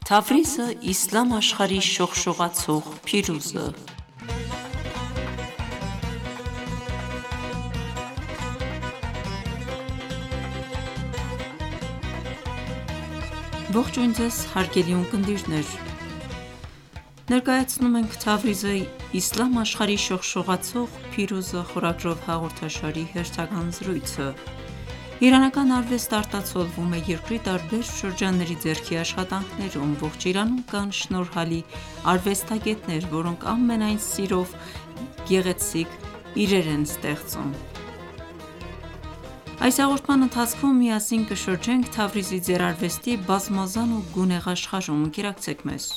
Թավրիզը իսլամ աշխարհի շողշողացող փիրուզը Ողջույն ձեզ հարգելի ունկնդիրներ: Ներկայացնում ենք Թավրիզը իսլամ աշխարհի շողշողացող փիրուզը խորագրով հաղորդաշարի հերթական զրույցը: Իրանական արվեստը արտացոլվում է երկրի տարբեր շրջանների ձեռքի աշխատանքներում: Ողջ Իրանում կան շնորհալի արվեստագետներ, որոնք ամենայն սիրով գեղեցիկ իրեր են ստեղծում: Այս հաղորդման ընթացքում միասին կշրջենք Թավրիզի ձեռարվեստի բազմազան ու գունեղ աշխարհում: Ընկերակցեք մեզ: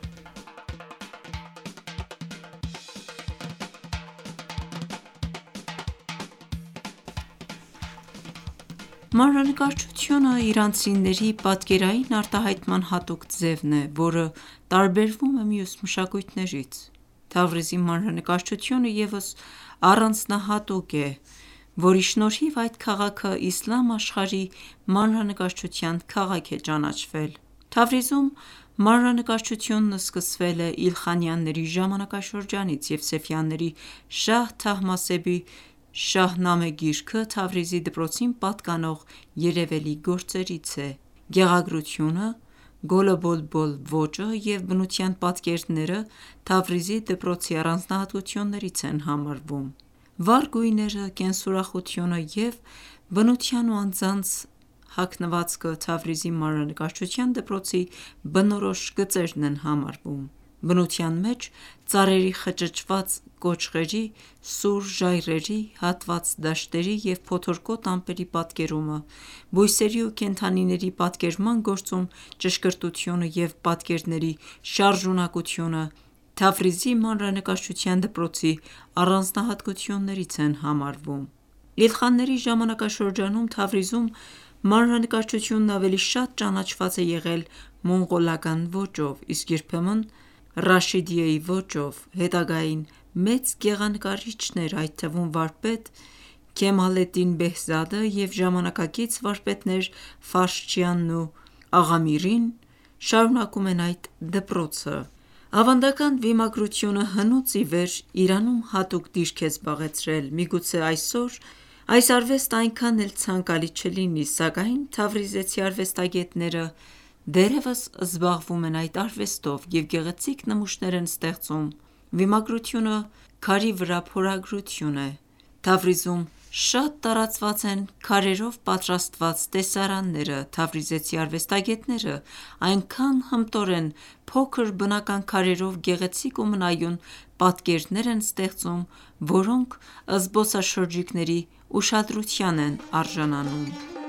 Մանրանկարչությունը իրանցիների պատկերային արտահայտման հատուկ ձևն է, որը տարբերվում է մյուս մշակույթներից: Թավրիզի մանրանկարչությունը ևս առանձնահատուկ է, որի շնորհիվ այդ քաղաքը իսլամ աշխարհի մանրանկարչության քաղաք է ճանաչվել: Թավրիզում մանրանկարչությունն սկսվել է Իլխանյանների ժամանակաշրջանից և Սեֆյանների Շահ Թահմասպի Շահնամե գիրքը Թավրիզի դպրոցին պատկանող երևելի գործերից է: Գեղագրությունը, Գոլոբոլբոլ ոճը և բնության պատկերները Թավրիզի դպրոցի առանձնահատկություններից են համարվում: Վառ գույները, կենսուրախությունը և բնության ու անձանց հագնվածքը Թավրիզի մանրանկարչության դպրոցի բնորոշ գծերն են համարվում: Բնության մեջ ծառերի խճճված կոճղերի, սուր ժայռերի, հատված դաշտերի և փոթորկոտ ամպերի պատկերումը, բույսերի ու կենդանիների պատկերման գործում ճշգրտությունը և պատկերների շարժունակությունը Թավրիզի մանրանկարչության դպրոցի առանձնահատկություններից են համարվում: Իլխանների ժամանակաշրջանում Թավրիզում մանրանկարչությունն ավելի շատ ճանաչված է եղել մոնղոլական ոճով, իսկ երբեմն Ռաշիդիեի ոճով: Հետագային մեծ գեղանկարիչներ, այդ թվում վարպետ Քեմալեդդին Բեհզադը և ժամանակակից վարպետներ Ֆարշչյանն ու Աղամիրին, շարունակում են այդ դպրոցը: Ավանդական վիմագրությունը հնուց ի վեր Իրանում հատուկ դիրք է զբաղեցրել: Միգուցե այսօր այս արվեստը այնքան էլ ցանկալի չլինի, սակայն թավրիզեցի արվեստագետները դեռևս զբաղվում են այդ արվեստով և գեղեցիկ նմուշներ են ստեղծում: Վիմագրությունը քարի վրա փորագրություն է: Թավրիզում շատ տարածված են քարերով պատրաստված տեսարանները: Թավրիզեցի արվեստագետները այնքան հմտոր են փոքր բնական քարերով գեղեցիկ ու մնայուն պատկերներ են ստեղծում, որոնք զբոսաշրջիկների ուշադրության են արժանանում: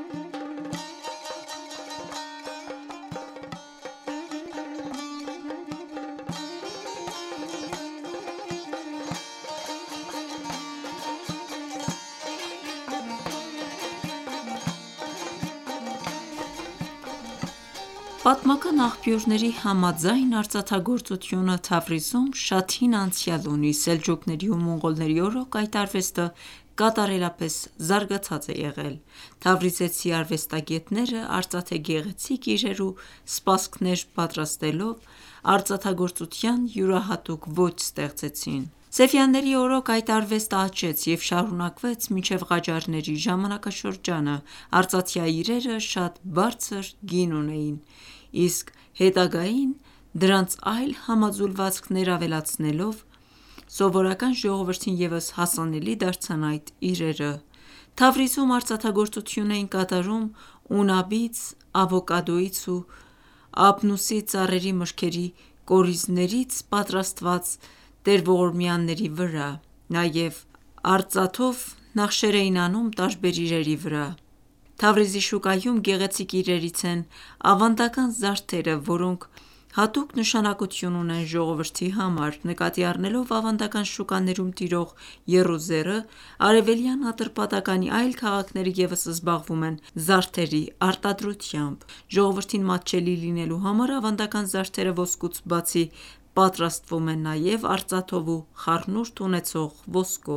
Պատմական աղբյուրների համաձայն արծաթագործությունը Թավրիզում շատ հին անցյալ ունի: Սելջուկների ու մոնղոլների օրոք այդ արվեստը կատարելապես զարգացած է եղել: Թավրիզեցի արվեստագետները արծաթե-գեղեցիկ իրեր ու սպասքներ պատրաստելով արծաթագործության յուրահատուկ ոճ ստեղծեցին: Սեֆյանների օրոք այդ արվեստը աճեց և շարունակվեց մինչև Ղաջարների ժամանակաշրջանը: Արծաթյա իրերը շատ բարձր գին ունեին, իսկ հետագային դրանց այլ համաձուլվածքներ ավելացնելով սովորական ժողովրդին ևս հասանելի դարձան այդ իրերը: Թավրիզում արծաթագործություն էին կատարում ունաբից, ավոկադոյից ու աբնուսի ծառերի մրգերի կորիզներից պատրաստված տերողորմյանների վրա: Նաև արծաթով նախշեր էին անում տարբեր իրերի վրա: Թավրիզի շուկայում գեղեցիկ իրերից են ավանդական զարդերը, որոնք հատուկ նշանակություն ունեն ժողովրդի համար: Նկատի առնելով ավանդական շուկաներում տիրող եռուզեռը, Արևելյան Ատրպատականի այլ քաղաքներ ևս զբաղվում են զարդերի արտադրությամբ: Ժողովրդին մատչելի լինելու համար ավանդական զարդերը ոսկուց բացի պատրաստվում են նաև արծաթով ու խառնուրդ ունեցող ոսկով: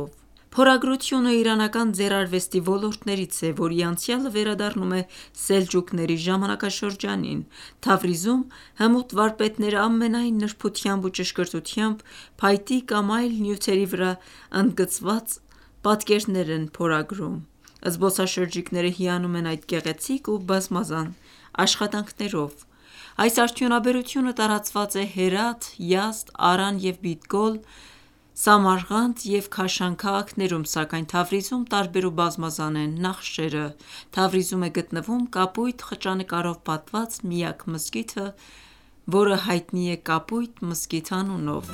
Փորագրությունը իրանական ձեռարվեստի ոլորտներից է, որի անցյալը վերադառնում է սելջուկների ժամանակաշրջանին։ Թավրիզում հմուտ վարպետները ամենայն նրբությամբ ու ճշգրտությամբ փայտի կամ այլ նյութերի վրա ընդգծված պատկերներ են փորագրում։ Զբոսաշրջիկները հիանում են այդ գեղեցիկ ու բազմազան աշխատանքներով։ Այս արդյունաբերությունը տարածված է Հերաթ, Յազդ, Արան և Բիդգոլ, Սամարղանդ և Քաշան քաղաքներում, սակայն Թավրիզում տարբեր ու բազմազան են նախշերը։ Թավրիզում է գտնվում կապույտ խճանկարով պատված միակ մզկիթը, որը հայտնի է Կապույտ մզկիթ անունով։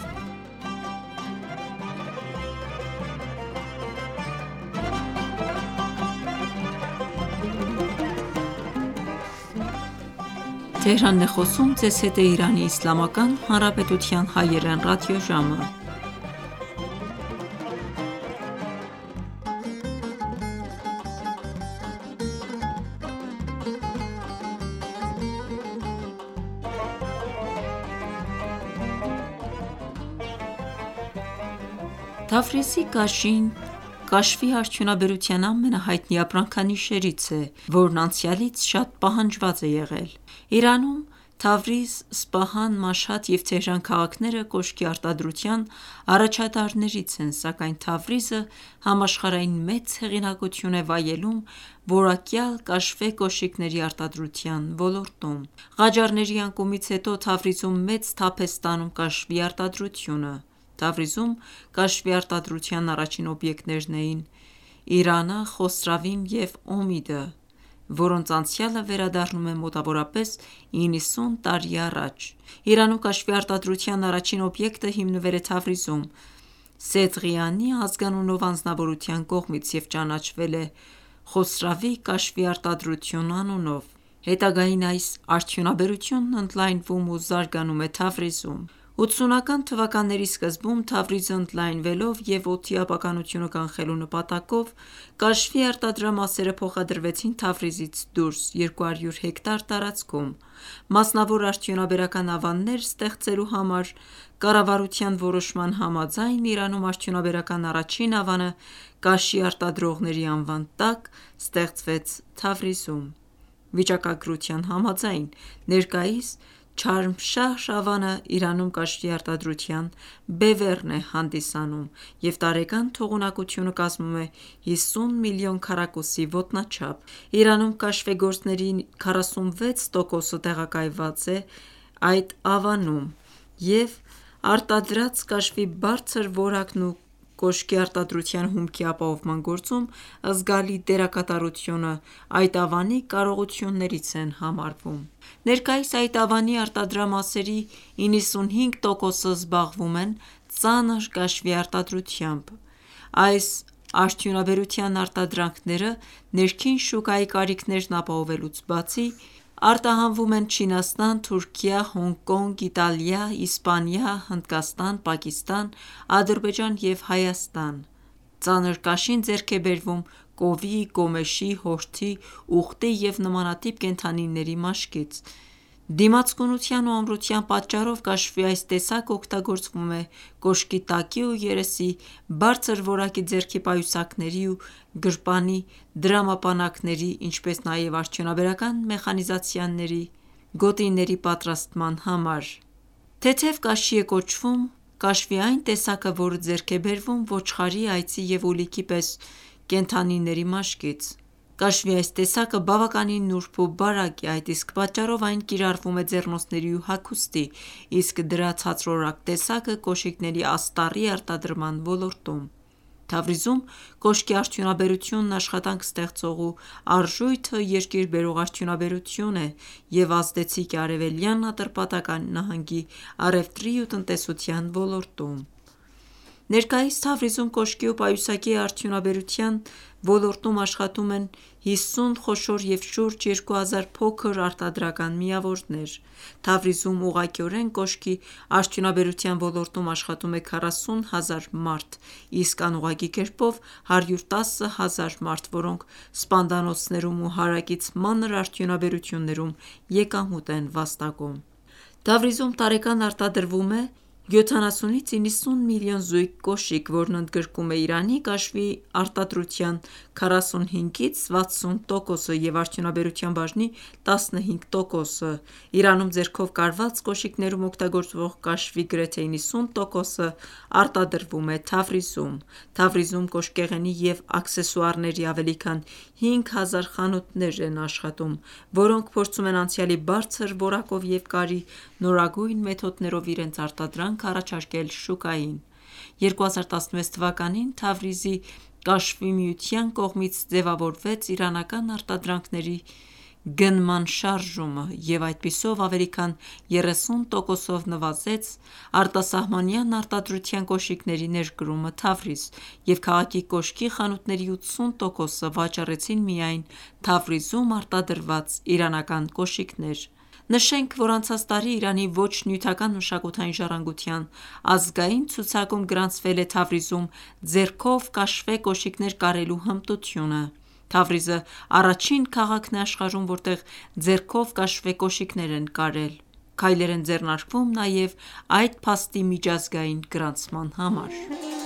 Թավրիզի կաշին կաշվի արդյունաբերության ամենահայտնի ապրանքանիշերից է, որն անցյալից շատ պահանջված է եղել։ Իրանում Թավրիզ, Սպահան, Մաշհադ և Թեհրան քաղաքները կոշկի արտադրության առաջատարներից են, սակայն Թավրիզը համաշխարհային մեծ հեղինակություն է վայելում որակյալ կաշվե կոշիկների արտադրության ոլորտում։ Ղաջարների անկումից հետո Թավրիզում մեծ թափ է ստանում կաշվի արտադրությունը։ Թավրիզում կաշվի արտադրության առաջին օբյեկտներն էին Իրանը, Խոսրավին և Օմիդը, որոնց անցյալը վերադառնում է մոտավորապես 90 տարի առաջ։ Իրանում կաշվի արտադրության առաջին օբյեկտը հիմնվել է Թավրիզում Սեդղյանի ազգանունով անձնավորության կողմից և ճանաչվել է Խոսրավի կաշվի արտադրություն անունով։ Հետագային այս արդյունաբերությունն ընդլայնվում ու զարգանում է Թավրիզում։ 80-ական թվականների սկզբում Թավրիզը ընդլայնվելով և օդի ապականությունը կանխելու նպատակով կաշվի արտադրամասերը փոխադրվեցին Թավրիզից դուրս 200 հեկտար տարածքում։ Մասնավոր արդյունաբերական ավաններ ստեղծելու համար կառավարության որոշման համաձայն Իրանում արդյունաբերական առաջին ավանը կաշի արտադրողների անվան տակ ստեղծվեց Թավրիզում։ Վիճակագրության համաձայն ներկայիս Չարմշահր ավանը Իրանում կաշվի արտադրության բևեռն է հանդիսանում և տարեկան թողունակությունը կազմում է 50 միլիոն քառակուսի ոտնաչափ։ Իրանում կաշվեգործների 46%-ը տեղակայված է այդ ավանում, և արտադրած կաշվի բարձր որակն ու կոշկի արտադրության հումքի ապահովման գործում զգալի դերակատարությունը այդ ավանի կարողություններից են համարվում։ Ներկայիս այդ ավանի արտադրամասերի 95%-ը զբաղվում են ծանր կաշվի արտադրությամբ։ Այս արդյունաբերության արտադրանքները ներքին շուկայի կարիքներն ապահովելուց բացի, արտահանվում են Չինաստան, Թուրքիա, Հոնկոնգ, Իտալիա, Իսպանիա, Հնդկաստան, Պակիստան, Ադրբեջան և Հայաստան։ Ծանր կաշին ձեռք է բերվում կովի, գոմեշի, հորթի, ուղտի և նմանատիպ կենդանիների մաշկից։ Դիմացկունության ու ամրության պատճառով կաշվի այս տեսակը օգտագործվում է կոշկի տակի ու երեսի բարձր որակի ձեռքի պայուսակների ու գրպանի դրամապանակների, ինչպես նաև արդյունաբերական մեխանիզացիաների գոտիների պատրաստման համար։ Թեթև կաշի է կոչվում կաշվի այն տեսակը, որը ձեռք է բերվում ոչխարի, այծի և ուլիկի պես կենդանիների մաշկից։ Կաշվի այս տեսակը բավականին նուրբ ու բարակ է, այդ իսկ պատճառով այն կիրառվում է ձեռնոցների ու հագուստի, իսկ դրա ցածրորակ տեսակը կոշիկների աստառի արտադրման ոլորտում։ Թավրիզում կոշկի արդյունաբերությունն աշխատանք ստեղծող ու արժույթը երկիր բերող արդյունաբերություն է և ազդեցիկ է Արևելյան Ատրպատական նահանգի առևտրի ու տնտեսության ոլորտում։ Ներկայիս Թավրիզում կոշկի ու պայուսակի արդյունաբերության ոլորտում աշխատում են 50 խոշոր և շուրջ 2000 փոքր արտադրական միավորներ։ Թավրիզում ուղղակիորեն կոշկի արդյունաբերության ոլորտում աշխատում է 40 հազար մարդ, իսկ անուղղակի կերպով 110 հազար մարդ, որոնք սպանդանոցներում ու հարակից մանր արդյունաբերություններում եկամուտ են վաստակում։ Թավրիզում տարեկան արտադրվում է 70-ից 90 միլիոն զույգ կոշիկ, որն ընդգրկում է Իրանի կաշվի արտադրության 45-ից 60%-ը և արդյունաբերության բաժնի 15%-ը: Իրանում ձեռքով կարված կոշիկներում օգտագործվող կաշվի գրեթե 90%-ը արտադրվում է Թավրիզում: Թավրիզում կոշկեղենի և աքսեսուարների ավելի քան 5000 խանութներ են աշխատում, որոնք փորձում են անցյալի բարձր որակով և կարի նորագույն մեթոդներով իրենց արտադրանքը առաջարկել շուկային: 2016 թվականին Թավրիզի կաշվի միության կողմից ձևավորվեց իրանական արտադրանքների գնման շարժումը և այդպիսով ավելի քան 30%-ով նվազեց արտասահմանյան արտադրության կոշիկների ներկրումը Թավրիզ, և քաղաքի կոշկի խանութների 80%-ը վաճառեցին միայն Թավրիզում արտադրված իրանական կոշիկներ: Նշենք, որ անցած տարի Իրանի ոչ նյութական մշակութային ժառանգության ազգային ցուցակում գրանցվել է Թավրիզում ձեռքով կաշվե կոշիկներ կարելու հմտությունը: Թավրիզը առաջին քաղաքն է աշխարհում, որտեղ ձեռքով կաշվե կոշիկներ են կարել: Քայլեր են ձեռնարկվում նաև այդ փաստի միջազգային գրանցման համար: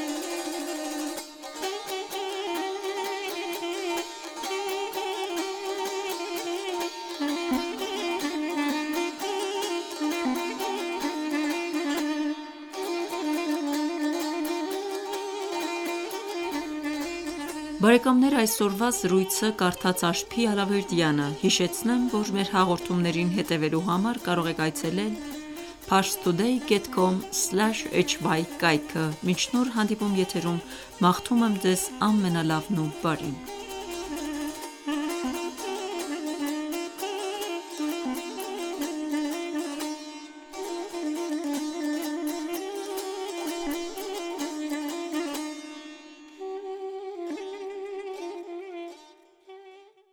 Բարեկամներ այսօրվա զրույցը կարդաց Աշխփի Ալավերդյանը: Հիշեցնեմ, որ մեր հաղորդումներին հետևելու համար կարող եք այցելել parstoday.com/hy կայքը: Մինչ նոր հանդիպում եթերում մաղթում եմ Ձեզ ամենալավն ու բարին: